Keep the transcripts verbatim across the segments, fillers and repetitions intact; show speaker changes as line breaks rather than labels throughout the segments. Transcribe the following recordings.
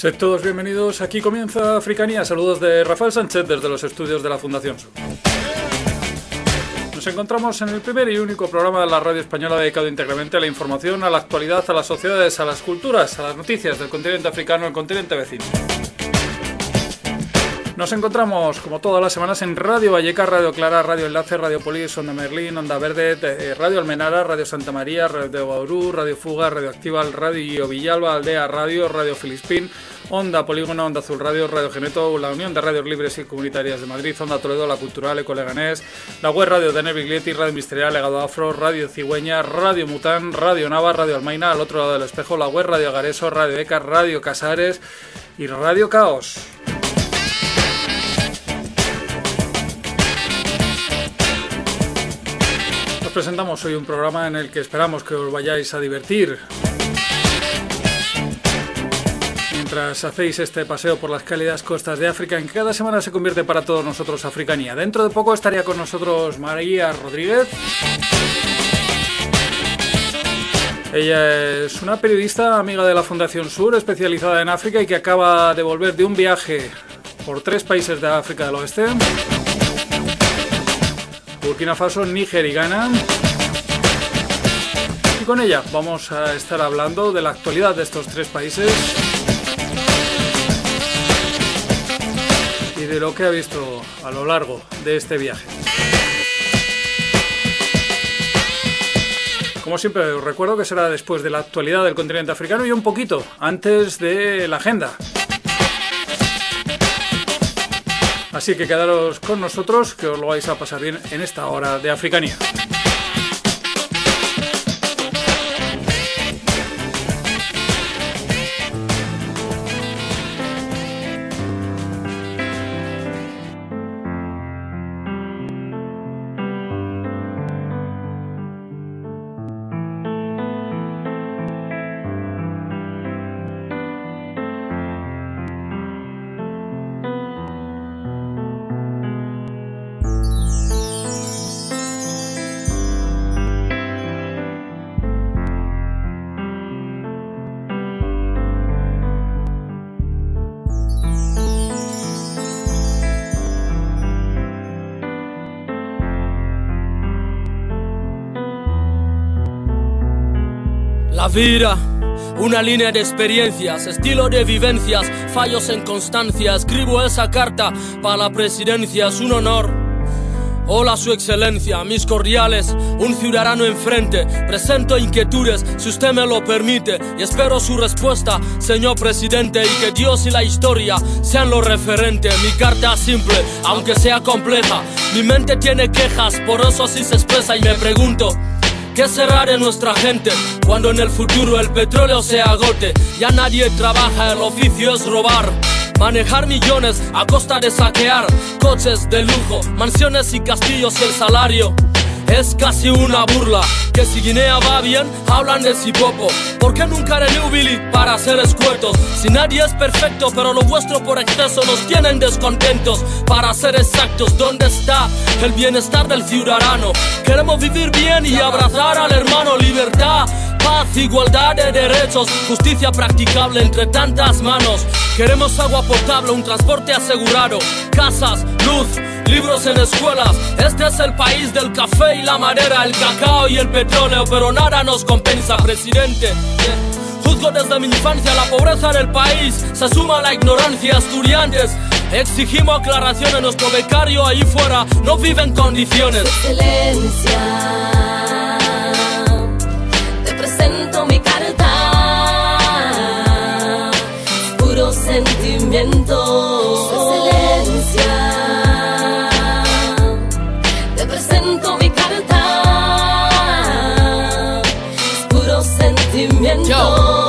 Sed todos bienvenidos, aquí comienza Africanía. Saludos de Rafael Sánchez desde los estudios de la Fundación Sur. Nos encontramos en el primer y único programa de la radio española dedicado íntegramente a la información, a la actualidad, a las sociedades, a las culturas, a las noticias del continente africano, el continente vecino. Nos encontramos, como todas las semanas, en Radio Vallecas, Radio Clara, Radio Enlace, Radio Polis, Onda Merlín, Onda Verde, eh, Radio Almenara, Radio Santa María, Radio Bauru, Radio Fuga, Radio Activa, Radio Villalba, Aldea Radio, Radio Filispín, Onda Polígono, Onda Azul Radio, Radio Geneto, la Unión de Radios Libres y Comunitarias de Madrid, Onda Toledo, La Cultural, Eco Leganés, la Web Radio de Neviglietti, Radio Ministerial, Legado Afro, Radio Cigüeña, Radio Mután, Radio Nava, Radio Almaina, al otro lado del espejo, la Web Radio Agareso, Radio Ecas, Radio Casares y Radio Caos. Presentamos hoy un programa en el que esperamos que os vayáis a divertir mientras hacéis este paseo por las cálidas costas de África, en que cada semana se convierte para todos nosotros Africanía. Dentro de poco estaría con nosotros María Rodríguez. Ella es una periodista amiga de la Fundación Sur, especializada en África y que acaba de volver de un viaje por tres países de África del Oeste: Burkina Faso, Níger y Ghana. Y con ella vamos a estar hablando de la actualidad de estos tres países y de lo que ha visto a lo largo de este viaje. Como siempre, os recuerdo que será después de la actualidad del continente africano y un poquito antes de la agenda. Así que quedaros con nosotros, que os lo vais a pasar bien en esta hora de Africanía.
La vida, una línea de experiencias, estilo de vivencias, fallos en constancia. Escribo esa carta para la presidencia, es un honor. Hola, su excelencia, mis cordiales, un ciudadano enfrente. Presento inquietudes, si usted me lo permite, y espero su respuesta, señor presidente, y que Dios y la historia sean lo referente. Mi carta es simple, aunque sea compleja. Mi mente tiene quejas, por eso así se expresa, y me pregunto: ¿qué será de nuestra gente cuando en el futuro el petróleo se agote? Ya nadie trabaja, el oficio es robar. Manejar millones a costa de saquear coches de lujo, mansiones y castillos, y el salario es casi una burla. Que si Guinea va bien, hablan de Sipopo. ¿Por qué nunca de New Billy para ser escuetos? Si nadie es perfecto, pero lo vuestro por exceso nos tienen descontentos. Para ser exactos, ¿dónde está el bienestar del ciudadano? Queremos vivir bien y abrazar al hermano. Libertad, paz, igualdad de derechos, justicia practicable entre tantas manos. Queremos agua potable, un transporte asegurado, casas, luz, libros en escuelas. Este es el país del café y la madera, el cacao y el petróleo, pero nada nos compensa, presidente. Juzgo desde mi infancia la pobreza del país, se suma la ignorancia. Estudiantes, exigimos aclaraciones, nuestro becario ahí fuera no vive en condiciones.
Su excelencia, te presento mi carta, puro sentimiento. Su excelencia, te presento mi carta, puro sentimiento.
Yo.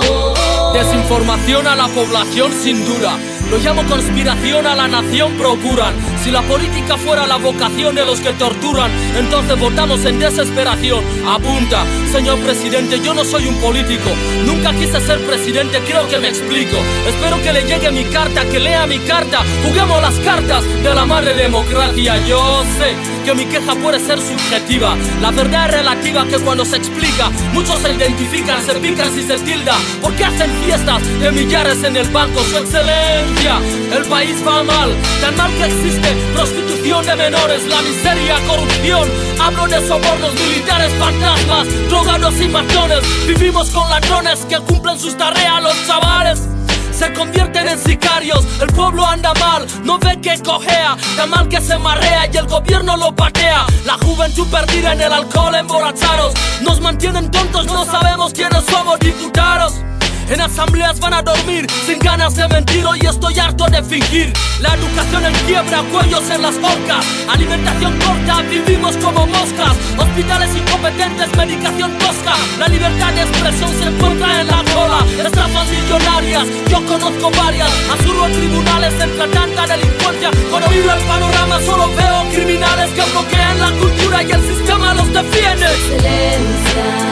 Desinformación a la población sin duda, lo llamo conspiración a la nación procuran. Si la política fuera la vocación de los que torturan, entonces votamos en desesperación. Apunta, señor presidente, yo no soy un político. Nunca quise ser presidente, creo que me explico. Espero que le llegue mi carta, que lea mi carta. Juguemos las cartas de la madre democracia. Yo sé que mi queja puede ser subjetiva. La verdad es relativa, que cuando se explica muchos se identifican, se pican si se tilda. ¿Por qué hacen fiestas de millares en el banco? Su excelencia, el país va mal, tan mal que existe prostitución de menores, la miseria, corrupción. Hablo de sobornos, militares, fantasmas, drogados y matones. Vivimos con ladrones que cumplen sus tareas. Los chavales se convierten en sicarios, el pueblo anda mal, no ve que cojea, tan mal que se marea y el gobierno lo patea. La juventud perdida en el alcohol, emborrachados, nos mantienen tontos, no sabemos quiénes somos diputados. En asambleas van a dormir sin ganas de mentir. Hoy estoy harto de fingir. La educación en quiebra, cuellos en las horcas, alimentación corta, vivimos como moscas. Hospitales incompetentes, medicación tosca. La libertad de expresión se encuentra en la cola. Estafas millonarias, yo conozco varias. Azurro en tribunales entre tanta delincuencia. Cuando miro el panorama solo veo criminales que bloquean la cultura y el sistema los defiende.
Excelencia,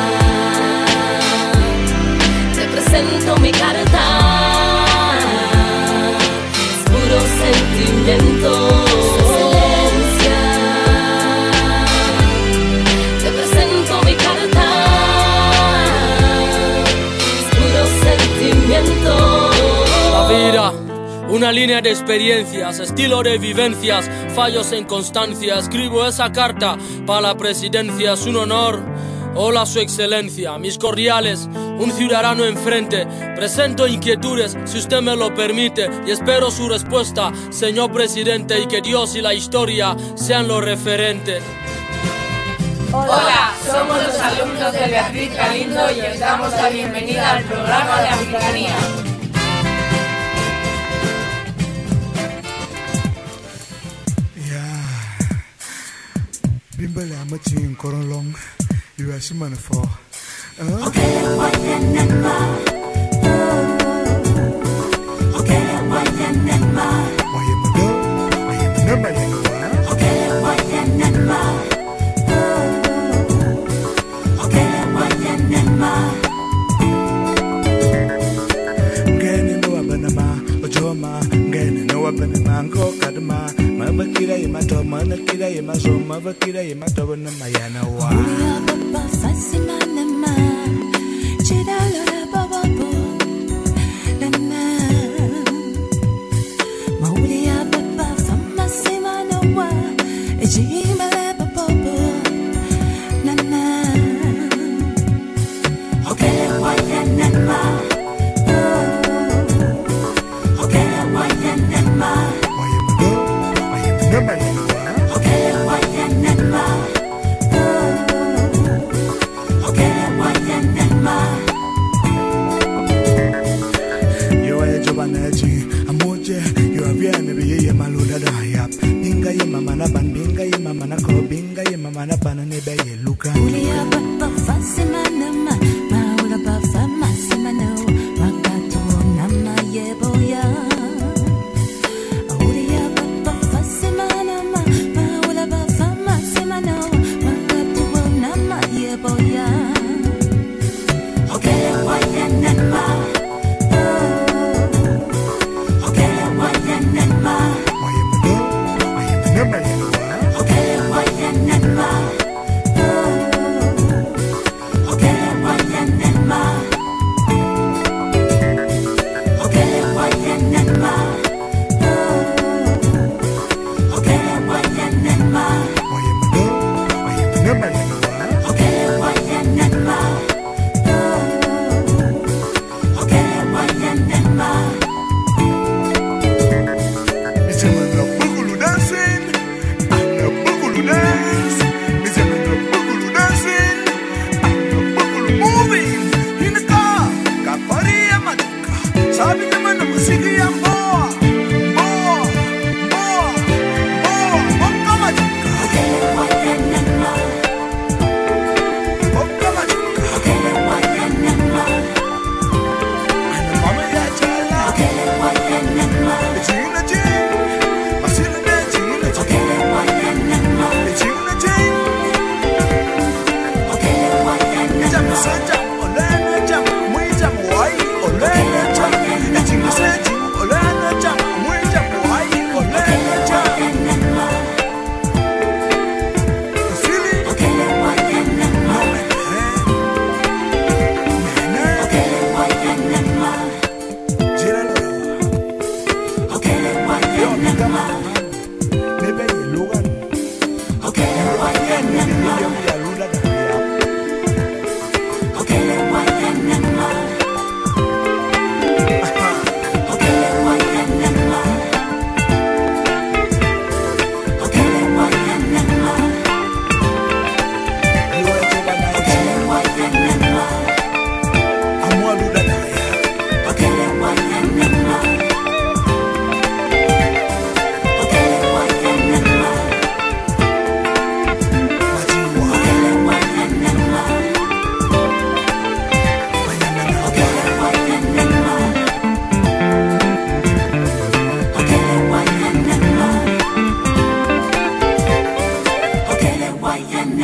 presento mi carta, es puro sentimiento. Excelencia, te presento mi carta, es puro sentimiento.
La vida, una línea de experiencias, estilo de vivencias, fallos en constancia. Escribo esa carta para la presidencia, es un honor. Hola, su excelencia, mis cordiales, un ciudadano enfrente. Presento inquietudes, si usted me lo permite, y espero su respuesta, señor presidente, y que Dios y la historia sean los referentes.
Hola, somos los alumnos de Beatriz Galindo y os damos la bienvenida al programa de Africanía.
Bimbele amachin korolong. You are some money for.
Okay, why then ma? Okay, why then ma?
Why you do? Why you never you?
Okay, why then ma? Okay, why then ma?
Ngene no abanama, ojoma, ngene no abanama, ngo kadama. Mabakira yemato, manakira yemazo, mabakira yemato na mayana wa.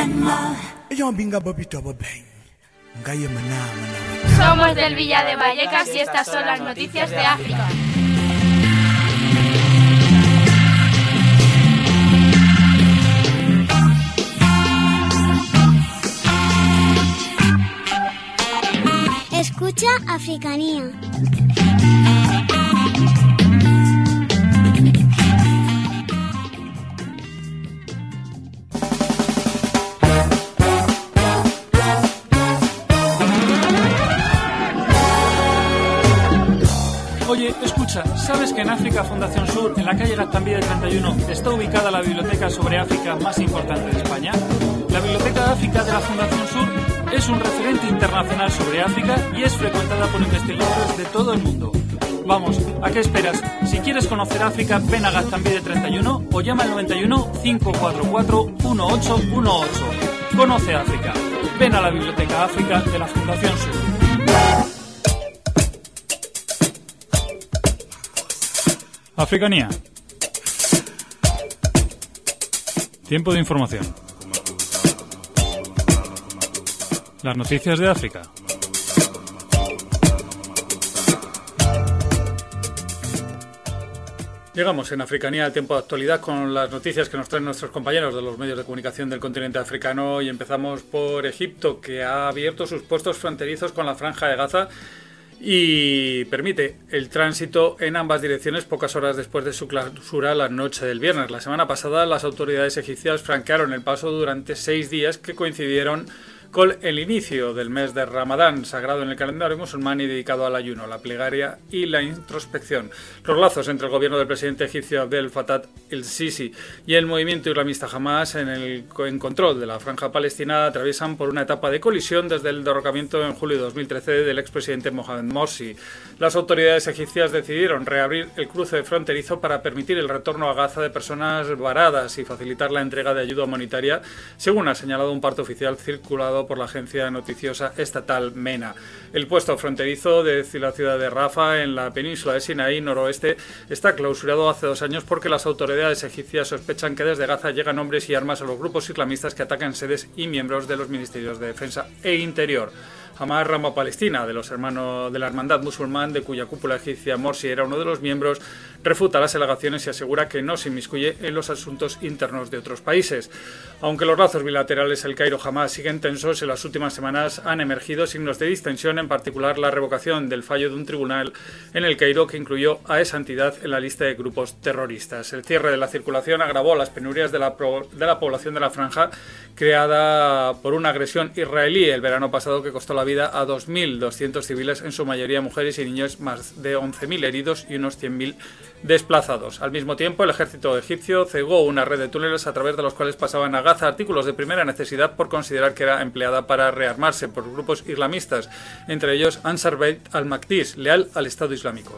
Yo binga bobito bobeng. Ngaye mana mana.
Somos del Villa de Vallecas y estas son las noticias de África.
Escucha Africanía.
Oye, escucha, ¿sabes que en África Fundación Sur, en la calle Gaztambide treinta y uno, está ubicada la biblioteca sobre África más importante de España? La Biblioteca de África de la Fundación Sur es un referente internacional sobre África y es frecuentada por investigadores de todo el mundo. Vamos, ¿a qué esperas? Si quieres conocer África, ven a Gaztambide treinta y uno o llama al noventa y uno, cinco cuatro cuatro, uno ocho uno ocho. Conoce África. Ven a la Biblioteca África de la Fundación Sur. Africanía. Tiempo de información. Las noticias de África. Llegamos en Africanía al tiempo de actualidad con las noticias que nos traen nuestros compañeros de los medios de comunicación del continente africano y empezamos por Egipto, que ha abierto sus puestos fronterizos con la Franja de Gaza y permite el tránsito en ambas direcciones pocas horas después de su clausura la noche del viernes. La semana pasada las autoridades egipcias franquearon el paso durante seis días que coincidieron con el inicio del mes de Ramadán, sagrado en el calendario musulmán y dedicado al ayuno, la plegaria y la introspección. Los lazos entre el gobierno del presidente egipcio Abdel Fattah el-Sisi y el movimiento islamista Hamas en el en control de la franja palestina atraviesan por una etapa de colisión desde el derrocamiento en julio de dos mil trece del expresidente Mohamed Morsi. Las autoridades egipcias decidieron reabrir el cruce fronterizo para permitir el retorno a Gaza de personas varadas y facilitar la entrega de ayuda humanitaria, según ha señalado un parte oficial circulado por la agencia noticiosa estatal MENA. El puesto fronterizo de la ciudad de Rafah, en la península de Sinaí noroeste, está clausurado hace dos años porque las autoridades egipcias sospechan que desde Gaza llegan hombres y armas a los grupos islamistas que atacan sedes y miembros de los ministerios de Defensa e Interior. Hamas, rama palestina de los hermanos de la Hermandad Musulmán, de cuya cúpula egipcia Morsi era uno de los miembros, refuta las alegaciones y asegura que no se inmiscuye en los asuntos internos de otros países. Aunque los lazos bilaterales El Cairo-Hamas siguen tensos, en las últimas semanas han emergido signos de distensión, en particular la revocación del fallo de un tribunal en El Cairo que incluyó a esa entidad en la lista de grupos terroristas. El cierre de la circulación agravó las penurias de la, pro, de la población de la franja, creada por una agresión israelí el verano pasado que costó la vida a dos mil doscientos civiles, en su mayoría mujeres y niños, más de once mil heridos y unos cien mil desplazados. Al mismo tiempo, el ejército egipcio cegó una red de túneles a través de los cuales pasaban a Gaza artículos de primera necesidad por considerar que era empleada para rearmarse por grupos islamistas, entre ellos Ansar Beit al-Maqdis, leal al Estado Islámico.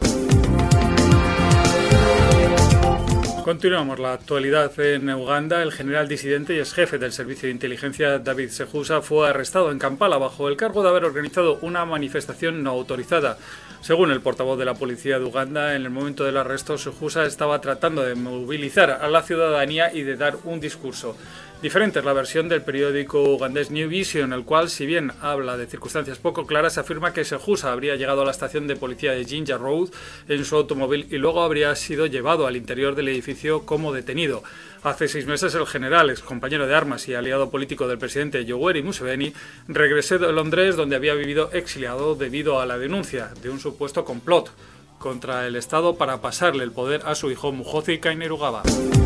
Continuamos la actualidad en Uganda. El general disidente y ex jefe del servicio de inteligencia David Sejusa fue arrestado en Kampala bajo el cargo de haber organizado una manifestación no autorizada. Según el portavoz de la policía de Uganda, en el momento del arresto Sejusa estaba tratando de movilizar a la ciudadanía y de dar un discurso. Diferente es la versión del periódico ugandés New Vision, el cual, si bien habla de circunstancias poco claras, afirma que Sejusa habría llegado a la estación de policía de Jinja Road en su automóvil y luego habría sido llevado al interior del edificio como detenido. Hace seis meses el general, ex compañero de armas y aliado político del presidente Yoweri Museveni, regresó de Londres, donde había vivido exiliado debido a la denuncia de un supuesto complot contra el Estado para pasarle el poder a su hijo Muhoozi Kainerugaba.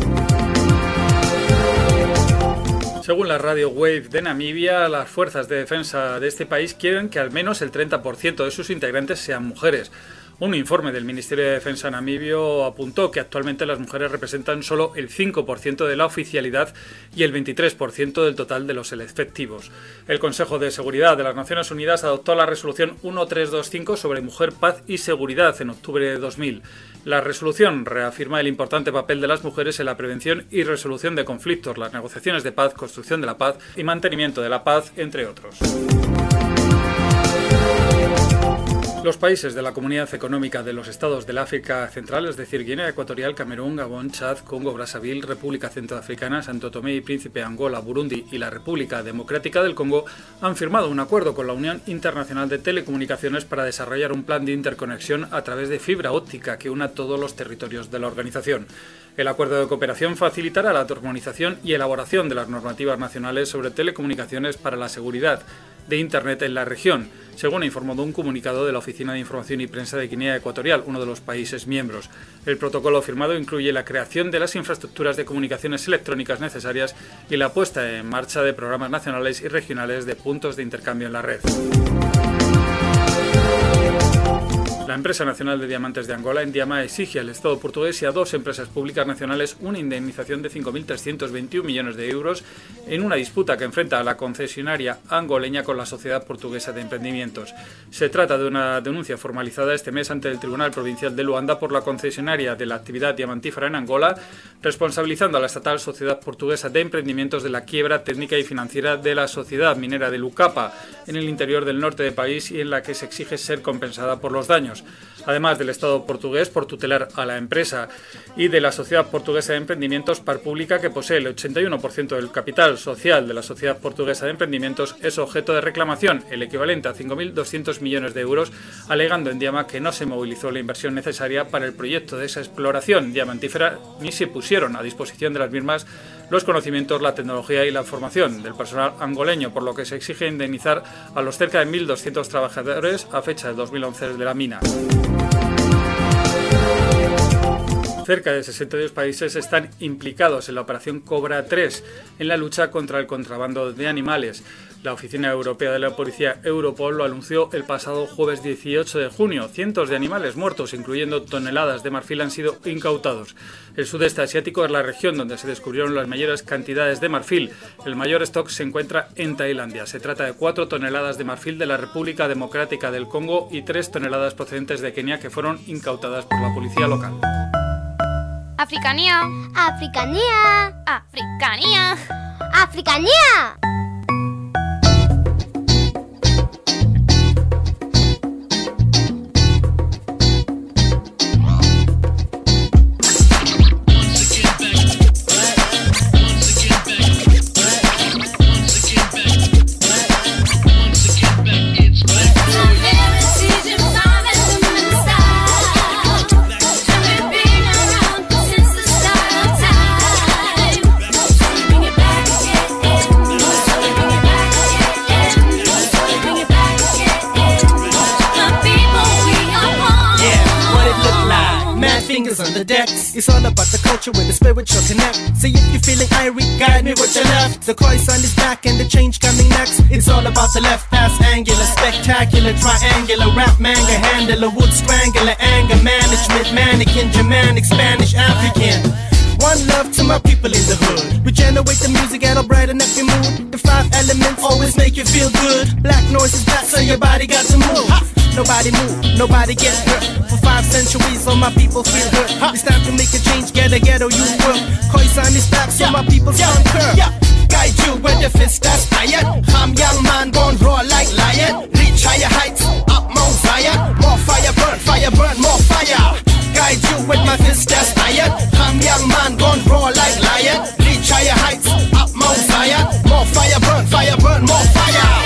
Según la radio Wave de Namibia, las fuerzas de defensa de este país quieren que al menos el treinta por ciento de sus integrantes sean mujeres. Un informe del Ministerio de Defensa namibio apuntó que actualmente las mujeres representan solo el cinco por ciento de la oficialidad y el veintitrés por ciento del total de los efectivos. El Consejo de Seguridad de las Naciones Unidas adoptó la resolución mil trescientos veinticinco sobre mujer, paz y seguridad en octubre de dos mil. La resolución reafirma el importante papel de las mujeres en la prevención y resolución de conflictos, las negociaciones de paz, construcción de la paz y mantenimiento de la paz, entre otros. Los países de la Comunidad Económica de los Estados del África Central, es decir, Guinea Ecuatorial, Camerún, Gabón, Chad, Congo, Brazzaville, República Centroafricana, Santo Tomé y Príncipe, Angola, Burundi y la República Democrática del Congo, han firmado un acuerdo con la Unión Internacional de Telecomunicaciones para desarrollar un plan de interconexión a través de fibra óptica que una todos los territorios de la organización. El acuerdo de cooperación facilitará la armonización y elaboración de las normativas nacionales sobre telecomunicaciones para la seguridad de Internet en la región, según ha informado un comunicado de la Oficina de Información y Prensa de Guinea Ecuatorial, uno de los países miembros. El protocolo firmado incluye la creación de las infraestructuras de comunicaciones electrónicas necesarias y la puesta en marcha de programas nacionales y regionales de puntos de intercambio en la red. La empresa nacional de diamantes de Angola, Endiama, exige al Estado portugués y a dos empresas públicas nacionales una indemnización de cinco mil trescientos veintiuno millones de euros en una disputa que enfrenta a la concesionaria angoleña con la Sociedad Portuguesa de Emprendimientos. Se trata de una denuncia formalizada este mes ante el Tribunal Provincial de Luanda por la concesionaria de la actividad diamantífera en Angola, responsabilizando a la estatal Sociedad Portuguesa de Emprendimientos de la quiebra técnica y financiera de la sociedad minera de Lucapa en el interior del norte del país y en la que se exige ser compensada por los daños. Además del Estado portugués por tutelar a la empresa y de la Sociedad Portuguesa de Emprendimientos Par Pública, que posee el ochenta y uno por ciento del capital social de la Sociedad Portuguesa de Emprendimientos, es objeto de reclamación, el equivalente a cinco mil doscientos millones de euros, alegando Endiama que no se movilizó la inversión necesaria para el proyecto de esa exploración diamantífera ni se pusieron a disposición de las mismas los conocimientos, la tecnología y la formación del personal angoleño, por lo que se exige indemnizar a los cerca de mil doscientos trabajadores a fecha de dos mil once de la mina. Cerca de sesenta y dos países están implicados en la operación Cobra tres en la lucha contra el contrabando de animales. La Oficina Europea de la Policía Europol lo anunció el pasado jueves dieciocho de junio. Cientos de animales muertos, incluyendo toneladas de marfil, han sido incautados. El sudeste asiático es la región donde se descubrieron las mayores cantidades de marfil. El mayor stock se encuentra en Tailandia. Se trata de cuatro toneladas de marfil de la República Democrática del Congo y tres toneladas procedentes de Kenia que fueron incautadas por la policía local.
Africanía.
Africanía.
Africanía.
Africanía.
On the decks, it's all about the culture with the spiritual connect. See if you're feeling irie, guide me with your left. The Croissant is back and the change coming next. It's all about the left pass angular, spectacular, triangular, rap manga handler, wood strangler, anger management, mannequin, Germanic, Spanish, African. One love to my people in the hood. We generate the music and I'll brighten up your mood. The five elements always make you feel good. Black noise is back, so your body got to move. Nobody move, nobody get hurt. For five centuries, all my people feel hurt. It's time to make a change, get a ghetto youth work. Khoisan is back, so my people concur. Guide you where the fist that's tired. I'm young man, born raw like lion. Reach higher heights, up Mount Zion. More fire burn, fire burn, more fire. Guide you with my fist that's tired. I'm young man, born raw like lion. Reach higher heights, up Mount Zion. More fire burn, fire burn, more fire.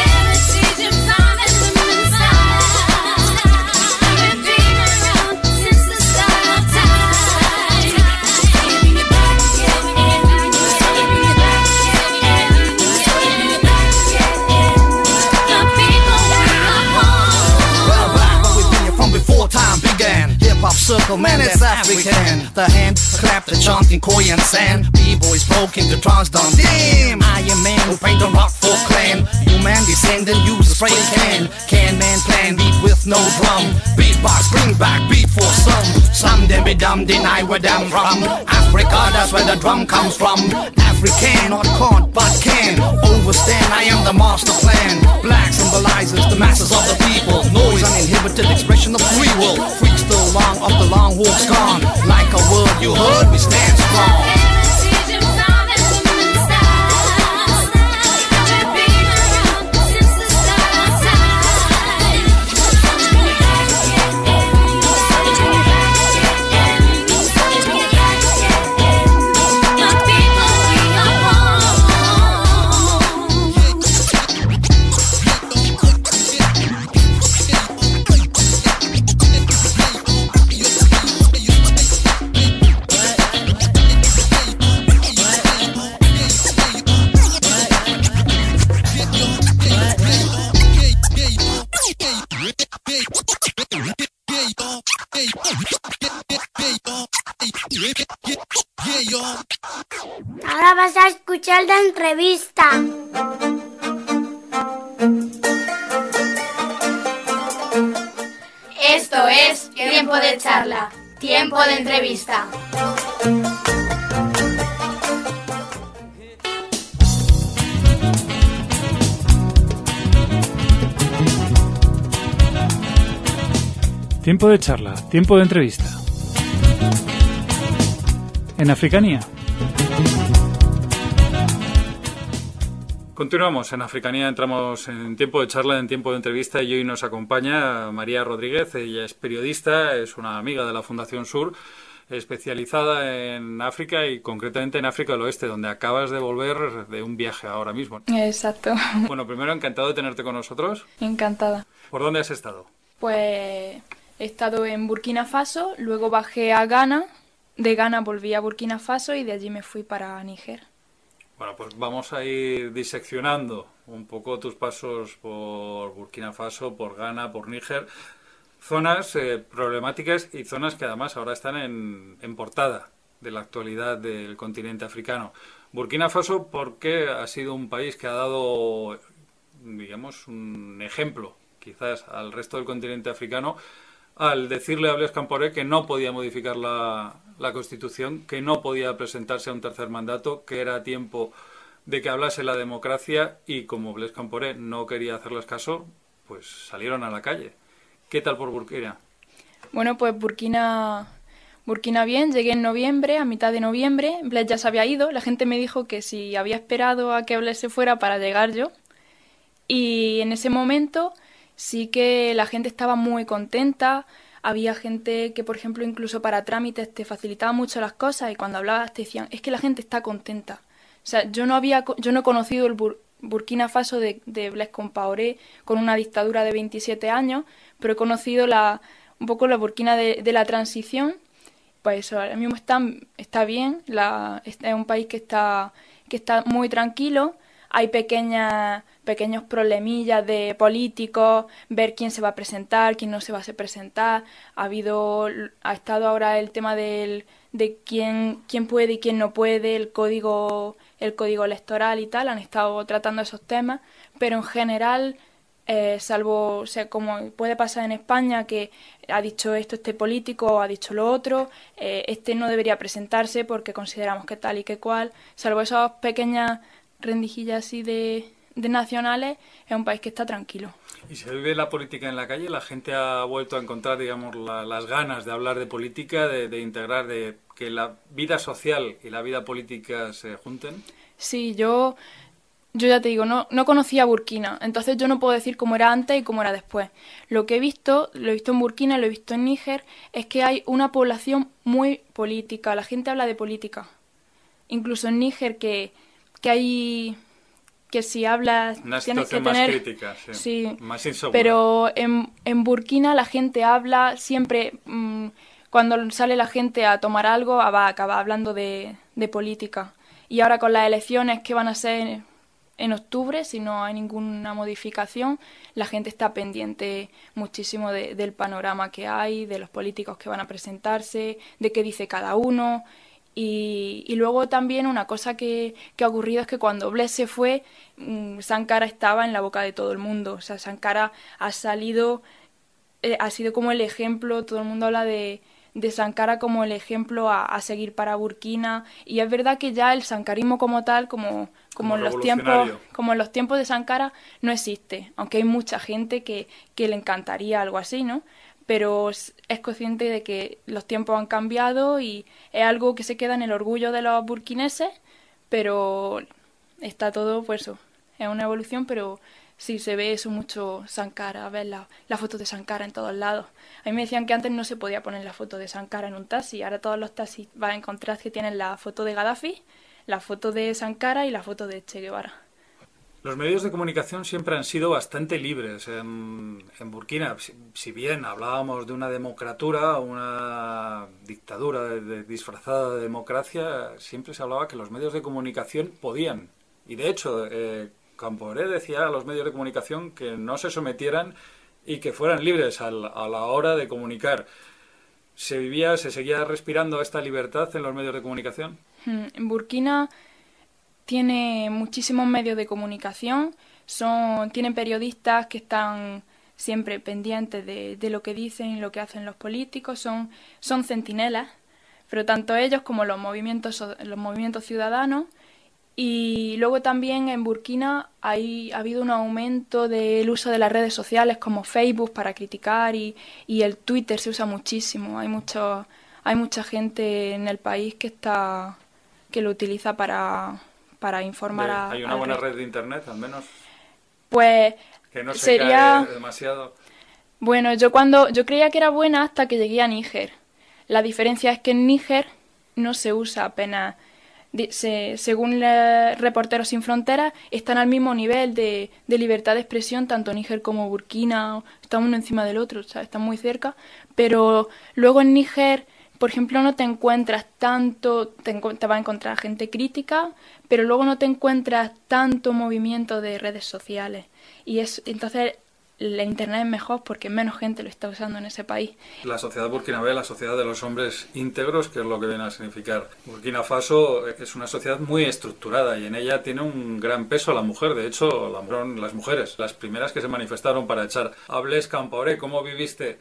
Hip-hop circle, man, that's African. The hand clap, the chanting Korean sand. B-boys broke into trance down. Damn, Iron Man who paint the rock for clan. Human descendant, use a spray can. Can man plan beat with no drum. Beatbox, bring back beat for some. Some them be dumb, deny where them from. Africa, that's where the drum comes from. African, not can't, but can. Overstand, I am the master plan. Black symbolizes the masses of the people. Noise, uninhibited expression of free will. Freaks still long of the long walk's gone. Like a word you heard, we stand strong.
Ahora vas a escuchar la entrevista.
Esto es Tiempo de Charla, Tiempo de Entrevista.
Tiempo de charla, tiempo de entrevista. En Africanía. Continuamos en Africanía, entramos en tiempo de charla, en tiempo de entrevista, y hoy nos acompaña María Rodríguez. Ella es periodista, es una amiga de la Fundación Sur, especializada en África y concretamente en África del Oeste, donde acabas de volver de un viaje ahora mismo.
Exacto.
Bueno, primero, encantado de tenerte con nosotros.
Encantada.
¿Por dónde has estado?
Pues he estado en Burkina Faso, luego bajé a Ghana, de Ghana volví a Burkina Faso y de allí me fui para Níger.
Bueno, pues vamos a ir diseccionando un poco tus pasos por Burkina Faso, por Ghana, por Níger. Zonas eh, problemáticas y zonas que además ahora están en, en portada de la actualidad del continente africano. Burkina Faso porque ha sido un país que ha dado, digamos, un ejemplo quizás al resto del continente africano al decirle a Blaise Compaoré que no podía modificar la, la Constitución, que no podía presentarse a un tercer mandato, que era tiempo de que hablase la democracia, y como Blaise Compaoré no quería hacerles caso, pues salieron a la calle. ¿Qué tal por Burkina?
Bueno, pues Burkina, Burkina bien, llegué en noviembre, a mitad de noviembre, Blaise ya se había ido, la gente me dijo que si había esperado a que Blaise se fuera para llegar yo, y en ese momento sí que la gente estaba muy contenta, había gente que, por ejemplo, incluso para trámites te facilitaba mucho las cosas y cuando hablabas te decían, es que la gente está contenta. O sea, yo no había, yo no he conocido el Bur- Burkina Faso de, de Blaise Compaoré con una dictadura de veintisiete años, pero he conocido la, un poco la Burkina de, de la transición. Pues eso, ahora mismo está, está bien, la, es un país que está, que está muy tranquilo. Hay pequeñas, pequeños problemillas de políticos, ver quién se va a presentar, quién no se va a presentar. Ha habido, ha estado ahora el tema del, de quién, quién puede y quién no puede, el código, el código electoral y tal. Han estado tratando esos temas, pero en general, eh, salvo, o sea, como puede pasar en España, que ha dicho esto este político o ha dicho lo otro, eh, este no debería presentarse porque consideramos que tal y que cual, salvo esas pequeñas rendijillas así de, de nacionales, es un país que está tranquilo.
¿Y se vive la política en la calle? ¿La gente ha vuelto a encontrar, digamos, la, las ganas de hablar de política, de, de integrar, de que la vida social y la vida política se junten?
Sí, yo, yo ya te digo, no, no conocía Burkina, entonces yo no puedo decir cómo era antes y cómo era después. Lo que he visto, lo he visto en Burkina, lo he visto en Níger, es que hay una población muy política, la gente habla de política. Incluso en Níger, que que hay que si hablas
una
tienes que
situación más
tener
crítica, sí,
sí,
más insegura.
Pero en, en Burkina la gente habla siempre, mmm, cuando sale la gente a tomar algo va a acabar hablando de, de política, y ahora con las elecciones que van a ser en octubre, si no hay ninguna modificación, la gente está pendiente muchísimo de, del panorama que hay, de los políticos que van a presentarse, de qué dice cada uno. Y, y luego también una cosa que, que ha ocurrido es que cuando Blaise se fue, mmm, Sankara estaba en la boca de todo el mundo. O sea, Sankara ha salido, eh, ha sido como el ejemplo, todo el mundo habla de, de Sankara como el ejemplo a, a seguir para Burkina. Y es verdad que ya el sankarismo como tal, como, como,
como
en los tiempos, como en los tiempos de Sankara, no existe. Aunque hay mucha gente que, que le encantaría algo así, ¿no? Pero es consciente de que los tiempos han cambiado y es algo que se queda en el orgullo de los burkineses, pero está todo, pues eso, es una evolución, pero sí se ve eso mucho Sankara, ves la, la foto de Sankara en todos lados. A mí me decían que antes no se podía poner la foto de Sankara en un taxi, ahora todos los taxis vas a encontrar que tienen la foto de Gaddafi, la foto de Sankara y la foto de Che Guevara.
Los medios de comunicación siempre han sido bastante libres en, en Burkina. Si, si bien hablábamos de una democratura, una dictadura de, de, disfrazada de democracia, siempre se hablaba que los medios de comunicación podían. Y de hecho, eh, Compaoré decía a los medios de comunicación que no se sometieran y que fueran libres al, a la hora de comunicar. ¿Se vivía, se seguía respirando esta libertad en los medios de comunicación?
En Burkina tiene muchísimos medios de comunicación, son, tienen periodistas que están siempre pendientes de, de lo que dicen y lo que hacen los políticos, son, son centinelas, pero tanto ellos como los movimientos, los movimientos ciudadanos. Y luego también en Burkina hay, ha habido un aumento del uso de las redes sociales como Facebook para criticar y, y el Twitter se usa muchísimo. Hay mucho, hay mucha gente en el país que está que lo utiliza para, para informar
de,
a...
¿Hay una
al
buena
resto.
red de internet al menos?
Pues
Que no se
sería...
cae demasiado.
Bueno, yo cuando yo creía que era buena hasta que llegué a Níger. La diferencia es que en Níger no se usa apenas... Se, según le, Reporteros Sin Fronteras, están al mismo nivel de, de libertad de expresión, tanto Níger como Burkina, están uno encima del otro, o sea, están muy cerca, pero luego en Níger, por ejemplo, no te encuentras tanto, te, te va a encontrar gente crítica, pero luego no te encuentras tanto movimiento de redes sociales, y es entonces la internet es mejor porque menos gente lo está usando en ese país.
La sociedad burkinabé, la sociedad de los hombres íntegros, que es lo que viene a significar. Burkina Faso es una sociedad muy estructurada y en ella tiene un gran peso la mujer. De hecho, la, las mujeres, las primeras que se manifestaron para echar. Hables Campaoré, ¿cómo viviste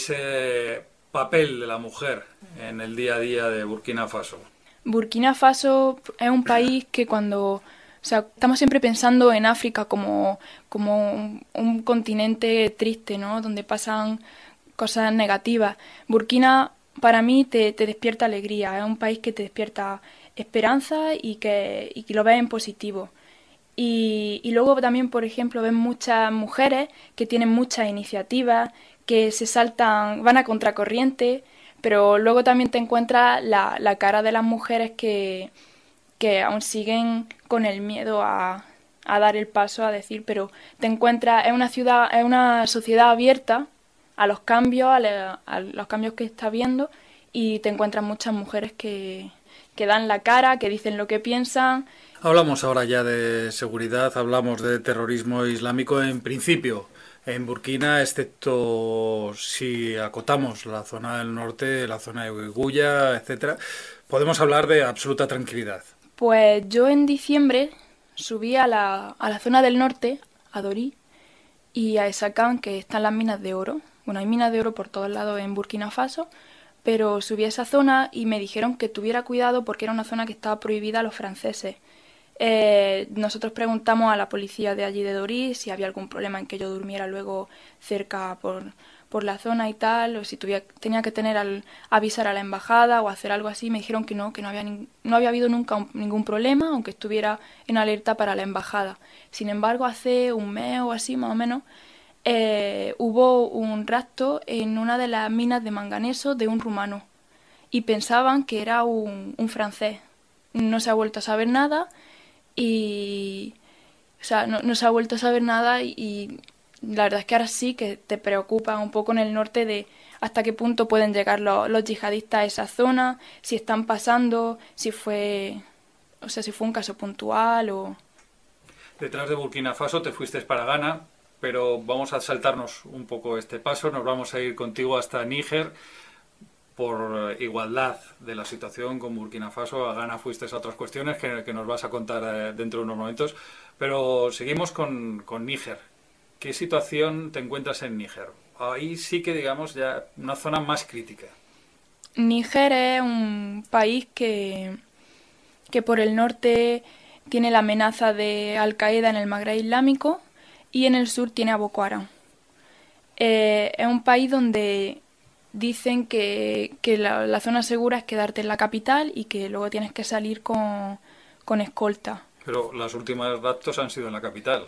ese papel de la mujer en el día a día de Burkina Faso?
Burkina Faso es un país que cuando... O sea, estamos siempre pensando en África como, como un, un continente triste, ¿no? Donde pasan cosas negativas. Burkina, para mí, te, te despierta alegría. Es un país que te despierta esperanza y que, y que lo ves en positivo. Y, y luego también, por ejemplo, ves muchas mujeres que tienen muchas iniciativas, que se saltan, van a contracorriente, pero luego también te encuentras la, la cara de las mujeres que... que aún siguen con el miedo a, a dar el paso, a decir, pero te encuentras, es una ciudad, es una sociedad abierta a los cambios, a, le, a los cambios que está viendo, y te encuentras muchas mujeres que, que dan la cara, que dicen lo que piensan.
Hablamos ahora ya de seguridad, hablamos de terrorismo islámico en principio. En Burkina, excepto si acotamos la zona del norte, la zona de Guya, etcétera, podemos hablar de absoluta tranquilidad.
Pues yo en diciembre subí a la, a la zona del norte, a Dori, y a Esacán, que están las minas de oro. Bueno, hay minas de oro por todos lados en Burkina Faso, pero subí a esa zona y me dijeron que tuviera cuidado porque era una zona que estaba prohibida a los franceses. Eh, nosotros preguntamos a la policía de allí de Dori si había algún problema en que yo durmiera luego cerca por... por la zona y tal, o si tuviera, tenía que tener al avisar a la embajada o hacer algo así. Me dijeron que no, que no había, ni, no había habido nunca un, ningún problema, aunque estuviera en alerta para la embajada. Sin embargo, hace un mes o así, más o menos, eh, hubo un rapto en una de las minas de manganeso de un rumano y pensaban que era un, un francés. No se ha vuelto a saber nada y... O sea, no, no se ha vuelto a saber nada y... y la verdad es que ahora sí que te preocupa un poco en el norte de hasta qué punto pueden llegar los, los yihadistas a esa zona, si están pasando, si fue, o sea, si fue un caso puntual o...
Detrás de Burkina Faso te fuiste para Ghana, pero vamos a saltarnos un poco este paso, nos vamos a ir contigo hasta Níger por igualdad de la situación con Burkina Faso. A Ghana fuiste a otras cuestiones que, que nos vas a contar eh, dentro de unos momentos, pero seguimos con, con Níger. ¿Qué situación te encuentras en Níger? Ahí sí que, digamos, ya una zona más crítica.
Níger es un país que, que por el norte tiene la amenaza de Al-Qaeda en el Magreb Islámico y en el sur tiene a Boko Haram. Eh, es un país donde dicen que, que la, la zona segura es quedarte en la capital y que luego tienes que salir con, con escolta.
Pero los últimos raptos han sido en la capital.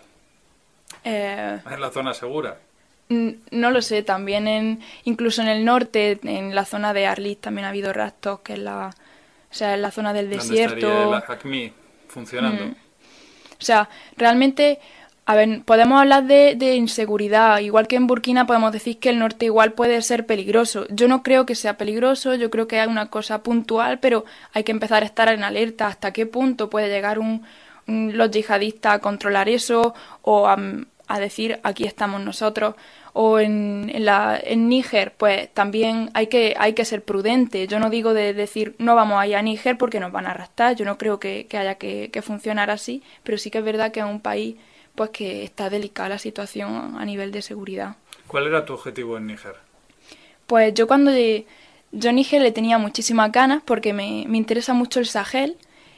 Eh,
en la zona segura.
No lo sé, también en incluso en el norte, en la zona de Arlit también ha habido raptos, que es la, o sea, en la zona del desierto.
¿Dónde estaría el Acmi funcionando?
Mm. O sea, realmente, a ver, podemos hablar de, de inseguridad, igual que en Burkina podemos decir que el norte igual puede ser peligroso. Yo no creo que sea peligroso, yo creo que es una cosa puntual, pero hay que empezar a estar en alerta hasta qué punto puede llegar un, un los yihadistas a controlar eso o a, a decir aquí estamos nosotros, o en, en, la, en Níger, pues también hay que, hay que ser prudente. Yo no digo de decir no vamos a ir a Níger porque nos van a arrastrar, yo no creo que, que haya que, que funcionar así, pero sí que es verdad que es un país pues que está delicada la situación a nivel de seguridad.
¿Cuál era tu objetivo en Níger?
Pues yo cuando de, yo a Níger le tenía muchísimas ganas porque me, me interesa mucho el Sahel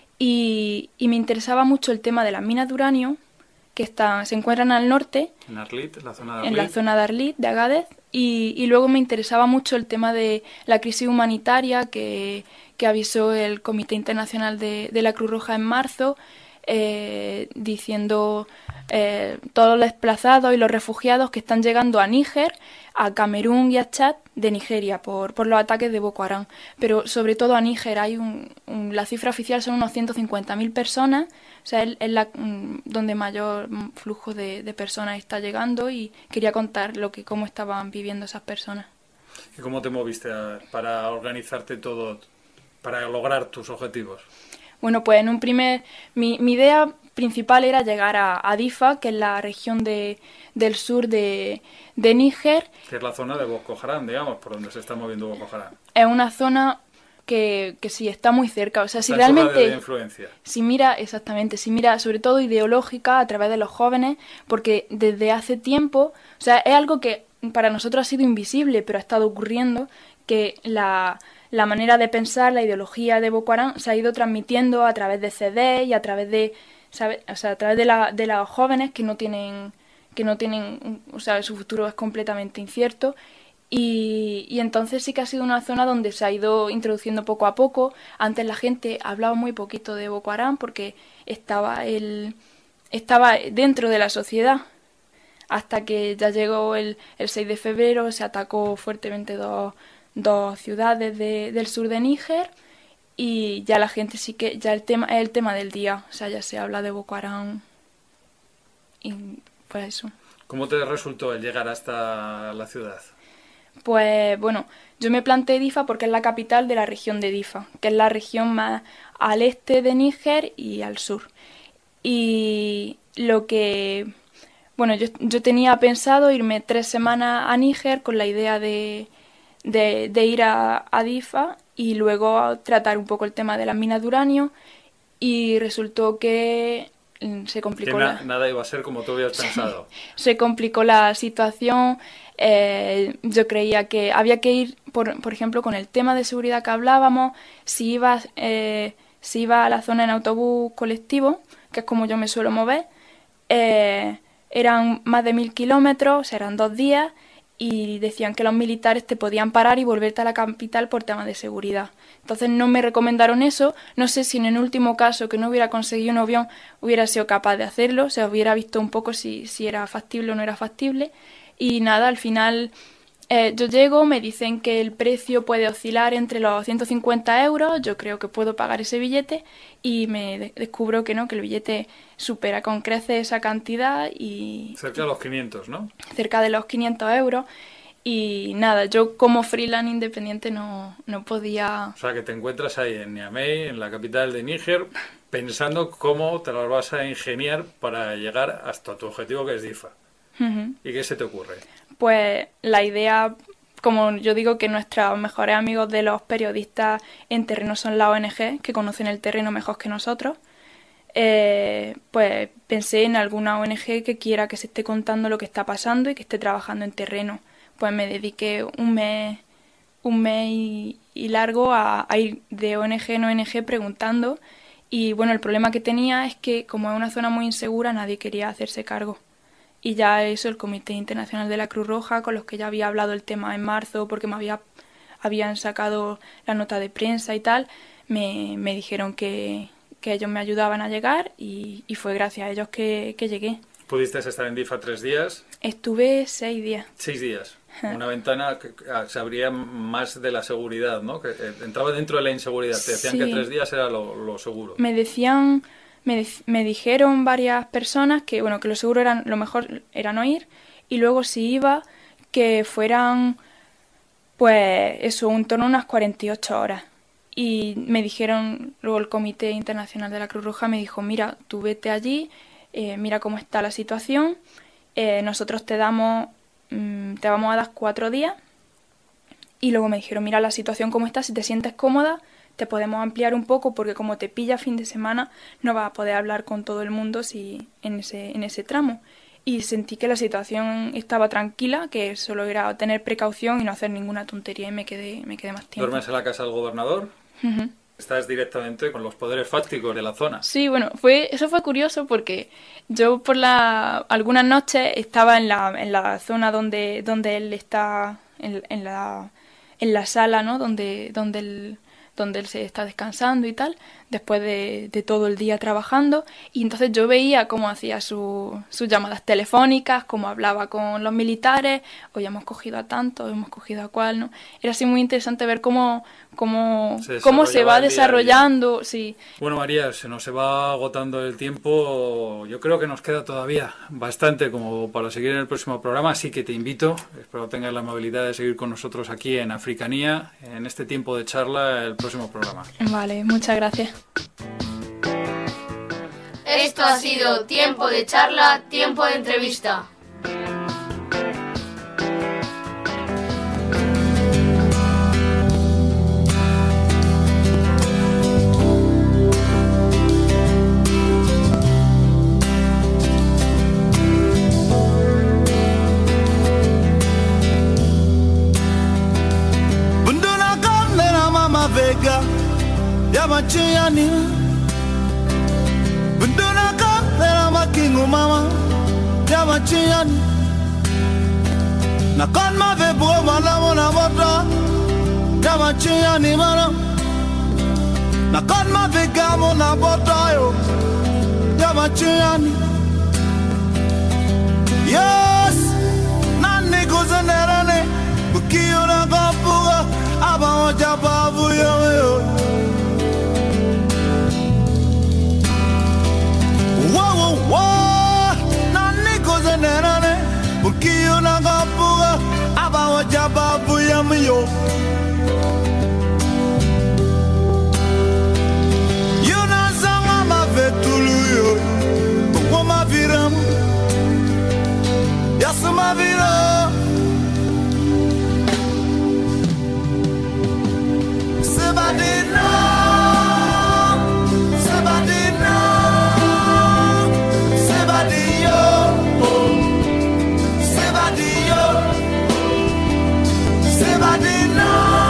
y, y me interesaba mucho el tema de las minas de uranio que están, se encuentran al norte,
en Arlit, la zona de Arlit,
en la zona de Arlit, de Agadez, y, y luego me interesaba mucho el tema de la crisis humanitaria que, que avisó el Comité Internacional de, de la Cruz Roja en marzo, eh, diciendo eh, todos los desplazados y los refugiados que están llegando a Níger, a Camerún y a Chad de Nigeria por, por los ataques de Boko Haram. Pero sobre todo a Níger hay un, un, la cifra oficial son unos ciento cincuenta mil personas, o sea, es, es la, donde mayor flujo de, de personas está llegando, y quería contar lo que cómo estaban viviendo esas personas.
¿Y cómo te moviste a, para organizarte todo, para lograr tus objetivos?
Bueno, pues en un primer... Mi, mi idea principal era llegar a, a Difa, que es la región de, del sur de, de Níger.
Que es la zona de Boko Haram, digamos, por donde se está moviendo Boko Haram.
Es una zona que, que sí está muy cerca. O sea, si
la
realmente...
de, de influencia.
Si mira, exactamente, si mira sobre todo ideológica a través de los jóvenes, porque desde hace tiempo, o sea, es algo que para nosotros ha sido invisible, pero ha estado ocurriendo, que la... La manera de pensar, la ideología de Boko Haram se ha ido transmitiendo a través de C D y a través de, ¿sabes? O sea, a través de, la, de los jóvenes que no tienen, que no tienen, o sea, su futuro es completamente incierto. Y, y entonces sí que ha sido una zona donde se ha ido introduciendo poco a poco. Antes la gente hablaba muy poquito de Boko Haram porque estaba el, estaba dentro de la sociedad. Hasta que ya llegó el, el seis de febrero, se atacó fuertemente dos dos ciudades de, del sur de Níger, y ya la gente sí que, ya el tema es el tema del día, o sea, ya se habla de Boko Haram y pues eso.
¿Cómo te resultó el llegar hasta la ciudad?
Pues bueno, yo me planteé Difa porque es la capital de la región de Difa, que es la región más al este de Níger y al sur. Y lo que, bueno, yo, yo tenía pensado irme tres semanas a Níger con la idea de De, de ir a, a Difa y luego tratar un poco el tema de las minas de uranio, y resultó que se complicó
que na,
la...
nada iba a ser como tú habías pensado.
Se complicó la situación. Eh, yo creía que había que ir, por, por ejemplo, con el tema de seguridad que hablábamos, si ibas, eh, si iba a la zona en autobús colectivo, que es como yo me suelo mover, eh, eran más de mil kilómetros, eran dos días, y decían que los militares te podían parar y volverte a la capital por temas de seguridad. Entonces no me recomendaron eso. No sé si en el último caso, que no hubiera conseguido un avión, hubiera sido capaz de hacerlo, o sea, hubiera visto un poco si, si era factible o no era factible. Y nada, al final eh, yo llego, me dicen que el precio puede oscilar entre los ciento cincuenta euros, yo creo que puedo pagar ese billete, y me de- descubro que no, que el billete supera con creces esa cantidad y...
Cerca de los quinientos, ¿no?
Cerca de los quinientos euros. Y nada, yo como freelance independiente no, no podía...
O sea, que te encuentras ahí en Niamey, en la capital de Níger, pensando cómo te las vas a ingeniar para llegar hasta tu objetivo, que es Difa.
Uh-huh.
¿Y qué se te ocurre?
Pues la idea, como yo digo que nuestros mejores amigos de los periodistas en terreno son las O N G, que conocen el terreno mejor que nosotros, eh, pues pensé en alguna O N G que quiera que se esté contando lo que está pasando y que esté trabajando en terreno. Pues me dediqué un mes, un mes y, y largo a, a ir de O N G en O N G preguntando, y bueno, el problema que tenía es que como es una zona muy insegura, nadie quería hacerse cargo. Y ya eso, el Comité Internacional de la Cruz Roja, con los que ya había hablado el tema en marzo, porque me había, habían sacado la nota de prensa y tal, me, me dijeron que, que ellos me ayudaban a llegar, y, y fue gracias a ellos que, que llegué.
¿Pudiste estar en Difa tres días?
Estuve seis días.
Seis días. Una ventana que se abría más de la seguridad, ¿no? Que eh, entraba dentro de la inseguridad. Te decían
Sí.
que tres días era lo, lo seguro.
Me decían, me, me dijeron varias personas que bueno, que lo seguro eran, lo mejor era no ir, y luego si iba, que fueran pues eso, en torno a unas cuarenta y ocho horas. Y me dijeron, luego el Comité Internacional de la Cruz Roja me dijo, mira, tú vete allí, eh, mira cómo está la situación, eh, nosotros te damos mmm, te vamos a dar cuatro días. Y luego me dijeron, mira la situación como está, si te sientes cómoda, te podemos ampliar un poco, porque como te pilla fin de semana, no vas a poder hablar con todo el mundo si en ese, en ese tramo. Y sentí que la situación estaba tranquila, que solo era tener precaución y no hacer ninguna tontería, y me quedé, me quedé más tiempo.
¿Duermes en la casa del gobernador?
Uh-huh.
Estás directamente con los poderes fácticos de la zona.
Sí, bueno, fue eso fue curioso porque yo por la algunas noches estaba en la, en la zona donde, donde él está, en, en la en la sala, ¿no? Donde, donde él, donde él se está descansando y tal, después de, de todo el día trabajando, y entonces yo veía cómo hacía su, sus llamadas telefónicas, cómo hablaba con los militares, hoy hemos cogido a tanto, hoy hemos cogido a cual, ¿no? Era así muy interesante ver cómo, cómo, se, cómo se va desarrollando, sí.
Bueno, María, se nos se va agotando el tiempo, yo creo que nos queda todavía bastante como para seguir en el próximo programa, así que te invito, espero tengas la amabilidad de seguir con nosotros aquí en Africanía, en este tiempo de charla, el próximo programa.
Vale, muchas gracias.
Esto ha sido Tiempo de Charla, Tiempo de Entrevista.
Bunduna kamera mama vega Yamachiani Bunduna kamera makingu mama Yamachiani Na kon ma ve bro malamo na bota Yamachiani mana Na kon ma ve gamo na bota yo Yamachiani Yes Nani kuzenerane Bukiyo na kapuga Aba oja babu yo yo Wow, wow, wow, nani koze nerane, bukiyo na kapuga, aba wajaba buyamiyo. Yuna zanga mavetuluyo, bukwa maviramu, yasu mavira. Sebadi no, sebadi no. Sebadi no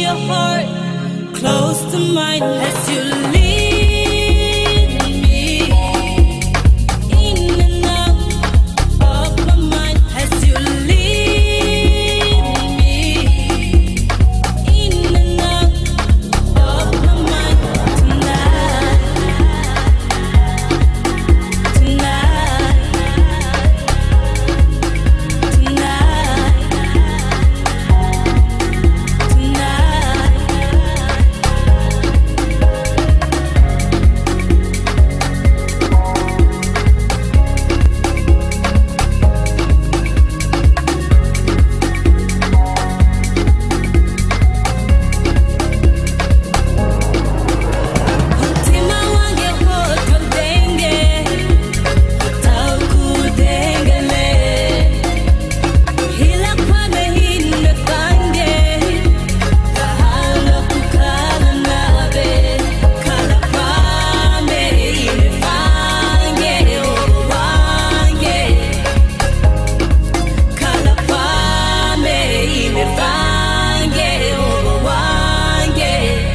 your heart close to mine as you lead me in and out of my mind as you lead me in and out of my mind tonight, tonight, tonight, tonight. Mutima wange hoto denge, taukudengele. Hila kwame hinde kange, kahalo kukala nabe. Kala kwame hinde fange, oh wange. Kala kwame hinde fange, oh wange.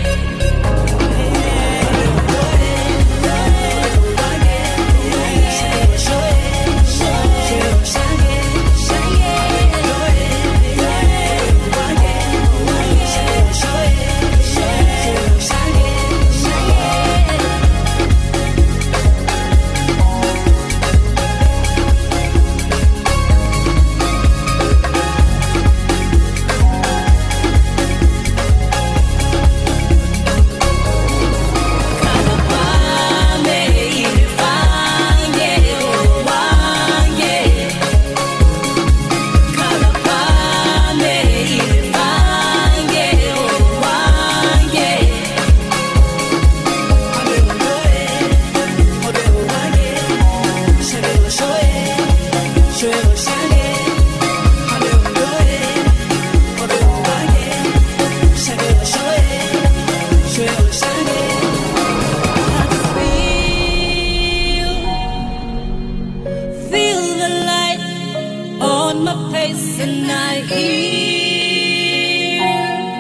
Feel the light on my face and I hear,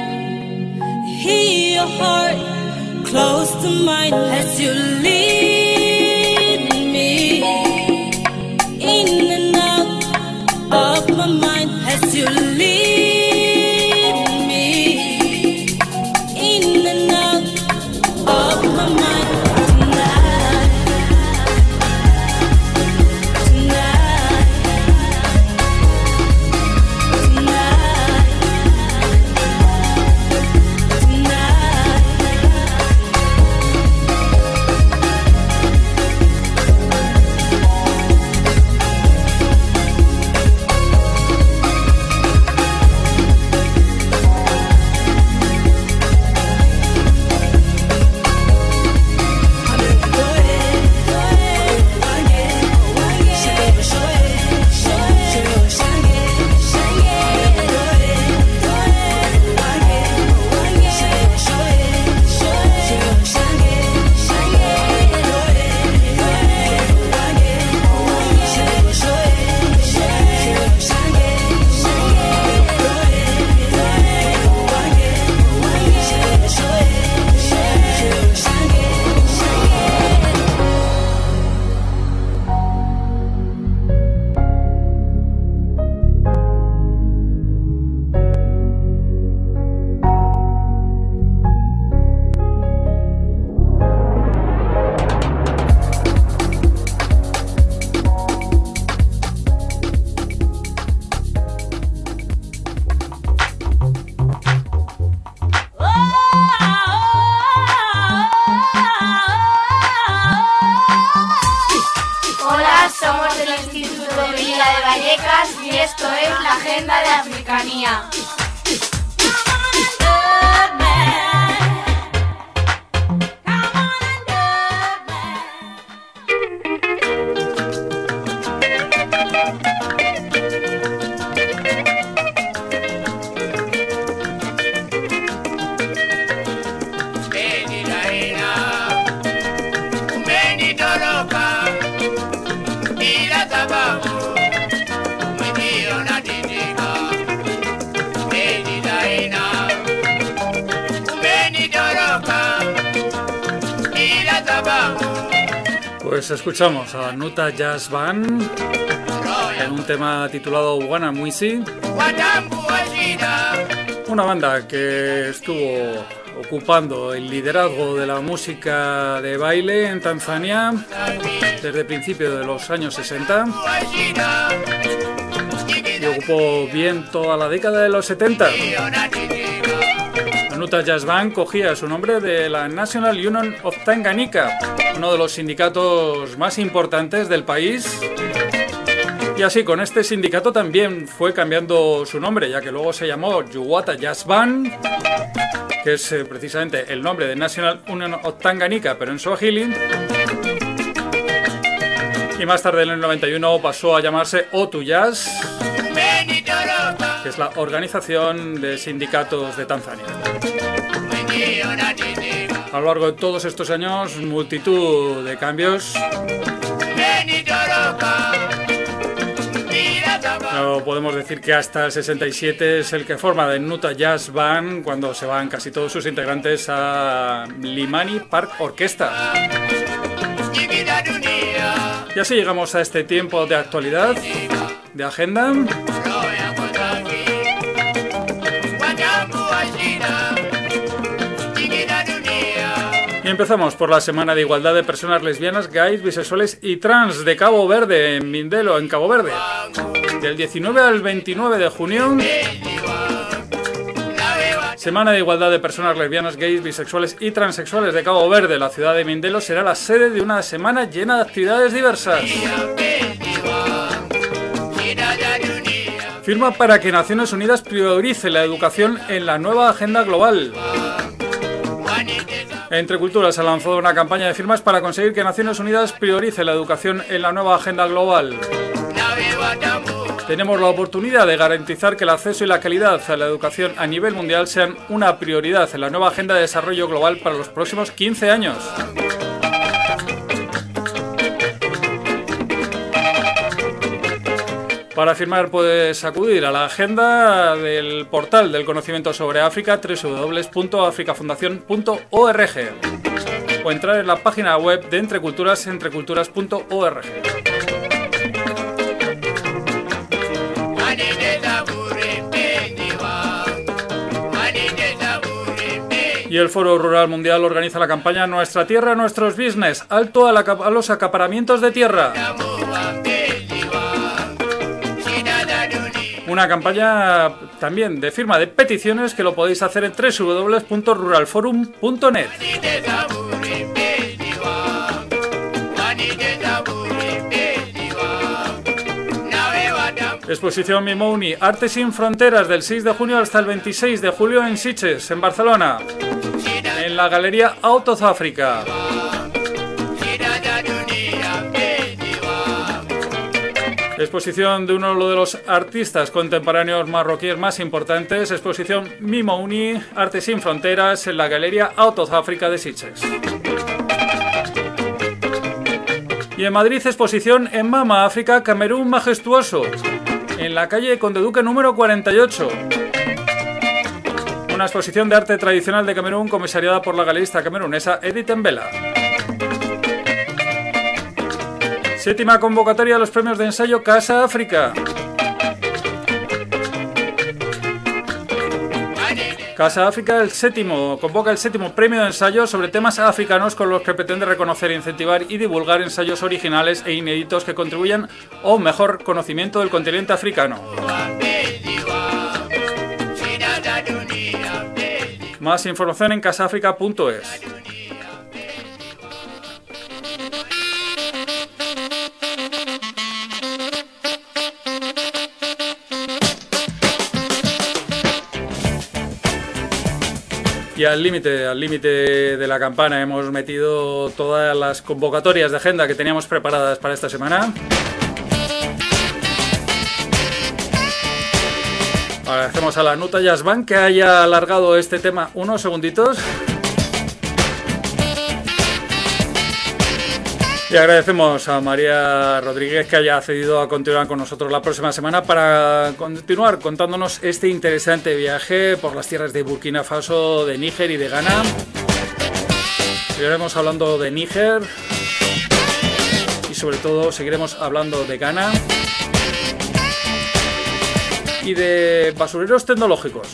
hear your heart close to mine as you lead me in and out of my mind as you lead me in and out of my mind tonight, tonight, tonight, tonight.
Hola, somos del Instituto Villa de Vallecas y esto es la Agenda de Africanía.
Mira,
Pues escuchamos a Nuta Jazz Band en un tema titulado Wana Muisi, una banda que estuvo ocupando el liderazgo de la música de baile en Tanzania desde principios de los años sesenta y ocupó bien toda la década de los setenta. La Nuta Jazz Band cogía su nombre de la National Union of Tanganyika, uno de los sindicatos más importantes del país. Y así, con este sindicato también fue cambiando su nombre, ya que luego se llamó Yuwata Jazz Band, que es eh, precisamente el nombre de National Union of Tanganyika, pero en Swahili. Y más tarde, en el noventa y uno, pasó a llamarse Otu Jazz, que es la organización de sindicatos de Tanzania. A lo largo de todos estos años, multitud de cambios. No podemos decir que hasta el sesenta y siete es el que forma de Nuta Jazz Band, cuando se van casi todos sus integrantes a Limani Park Orquesta. Y así llegamos a este tiempo de actualidad, de agenda. Y empezamos por la Semana de Igualdad de Personas Lesbianas, Gays, Bisexuales y Trans de Cabo Verde, en Mindelo, en Cabo Verde. Del diecinueve al veintinueve de junio, Semana de Igualdad de Personas Lesbianas, Gays, Bisexuales y Transexuales de Cabo Verde. La ciudad de Mindelo será la sede de una semana llena de actividades diversas. Firma para que Naciones Unidas priorice la educación en la nueva agenda global. Entre Culturas ha lanzado una campaña de firmas para conseguir que Naciones Unidas priorice la educación en la nueva agenda global. Tenemos la oportunidad de garantizar que el acceso y la calidad a la educación a nivel mundial sean una prioridad en la nueva agenda de desarrollo global para los próximos quince años. Para firmar puedes acudir a la agenda del portal del conocimiento sobre África, doble u doble u doble u punto africa fundación punto org, o entrar en la página web de Entre Culturas, entreculturas punto org. Y el Foro Rural Mundial organiza la campaña Nuestra Tierra, Nuestros Business, alto a, la, a los acaparamientos de tierra. Una campaña también de firma de peticiones que lo podéis hacer en doble u doble u doble u punto rural forum punto net. Exposición Mimouni, Arte sin Fronteras, del seis de junio hasta el veintiséis de julio en Sitges, en Barcelona, en la Galería Out of Africa. Exposición de uno de los artistas contemporáneos marroquíes más importantes, exposición Mimouni, Arte sin Fronteras, en la Galería Out of Africa de Sitges. Y en Madrid, exposición en Mama, África, Camerún Majestuoso, en la calle Conde Duque número cuarenta y ocho. Una exposición de arte tradicional de Camerún comisariada por la galerista camerunesa Edith Mbela. Séptima convocatoria a los premios de ensayo Casa África. Casa África, el séptimo, convoca el séptimo premio de ensayo sobre temas africanos, con los que pretende reconocer, incentivar y divulgar ensayos originales e inéditos que contribuyan a un mejor conocimiento del continente africano. Más información en casa áfrica punto es. Y al límite, al límite de la campana hemos metido todas las convocatorias de agenda que teníamos preparadas para esta semana. Agradecemos a la Nuta Jazz Band que haya alargado este tema unos segunditos. Y agradecemos a María Rodríguez que haya accedido a continuar con nosotros la próxima semana para continuar contándonos este interesante viaje por las tierras de Burkina Faso, de Níger y de Ghana. Seguiremos hablando de Níger sobre todo seguiremos hablando de Ghana y de basureros tecnológicos.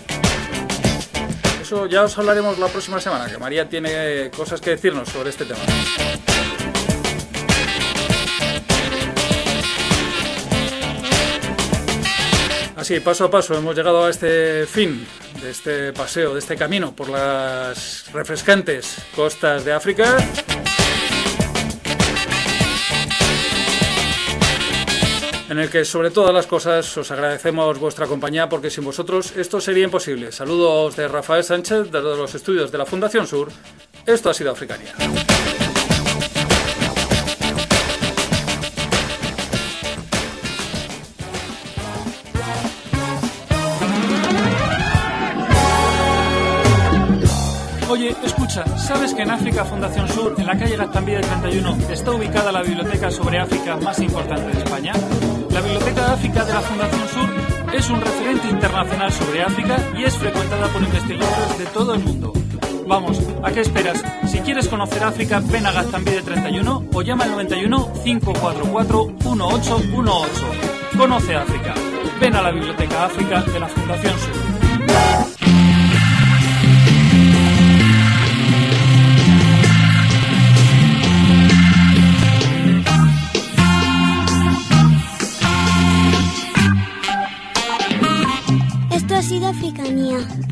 Eso ya os hablaremos la próxima semana, que María tiene cosas que decirnos sobre este tema. Así, paso a paso, hemos llegado a este fin de este paseo, de este camino por las refrescantes costas de África. En el que, sobre todas las cosas, os agradecemos vuestra compañía, porque sin vosotros esto sería imposible. Saludos de Rafael Sánchez, desde los estudios de la Fundación Sur. Esto ha sido Africania. Oye, escucha, ¿sabes que en África Fundación Sur, en la calle Gaztambide treinta y uno, está ubicada la biblioteca sobre África más importante de España? La Biblioteca de África de la Fundación Sur es un referente internacional sobre África y es frecuentada por investigadores de todo el mundo. Vamos, ¿a qué esperas? Si quieres conocer África, ven a Gaztambide treinta y uno o llama al noventa y uno, cinco cuatro cuatro, uno ocho uno ocho. Conoce África. Ven a la Biblioteca África de la Fundación Sur.
Esto ha sido Africanía.